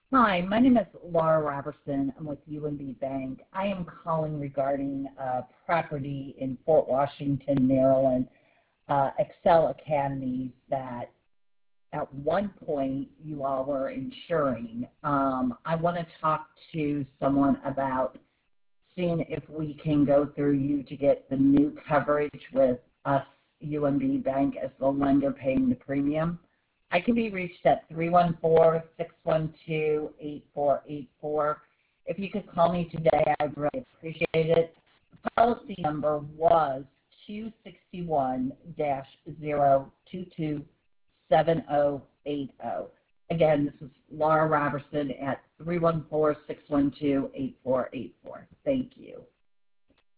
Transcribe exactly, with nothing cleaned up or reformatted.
Hi, my name is Laura Robertson. I'm with U M B Bank. I am calling regarding a property in Fort Washington, Maryland, uh, Excel Academies that at one point you all were insuring. Um, I want to talk to someone about seeing if we can go through you to get the new coverage with us, U M B Bank, as the lender paying the premium. I can be reached at three one four, six one two, eight four eight four. If you could call me today, I'd really appreciate it. The policy number was two sixty-one dash zero two two seven zero eight zero. Again, this is Laura Robertson at three one four, six one two, eight four eight four. Thank you.